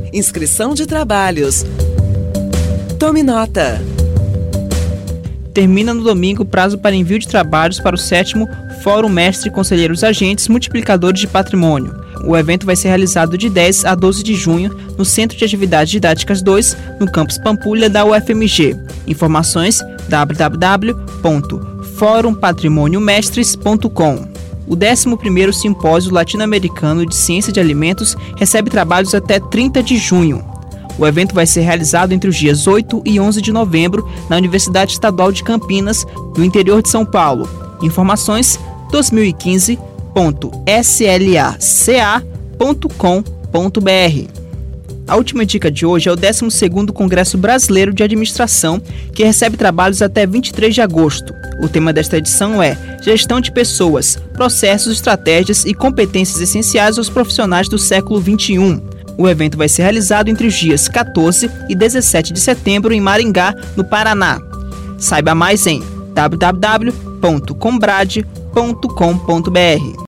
Inscrição de trabalhos. Tome nota. Termina no domingo o prazo para envio de trabalhos para o 7º Fórum Mestre Conselheiros Agentes Multiplicadores de Patrimônio. O evento vai ser realizado de 10 a 12 de junho no Centro de Atividades Didáticas 2, no campus Pampulha da UFMG. Informações www.forumpatrimoniomestres.com. O 11º Simpósio Latino-Americano de Ciência de Alimentos recebe trabalhos até 30 de junho. O evento vai ser realizado entre os dias 8 e 11 de novembro na Universidade Estadual de Campinas, no interior de São Paulo. Informações 2015.slaca.com.br. A última dica de hoje é o 12º Congresso Brasileiro de Administração, que recebe trabalhos até 23 de agosto. O tema desta edição é Gestão de Pessoas, Processos, Estratégias e Competências Essenciais aos Profissionais do Século XXI. O evento vai ser realizado entre os dias 14 e 17 de setembro em Maringá, no Paraná. Saiba mais em www.combrade.com.br.